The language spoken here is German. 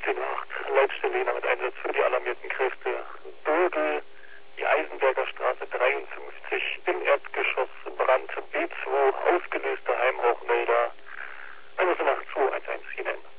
10:08 Leitstelle Jena mit Einsatz für die alarmierten Kräfte. Bürgel, die Eisenberger Straße 53, im Erdgeschoss Brand B2, ausgelöste Heimrauchmelder. Also nach 211 hinein.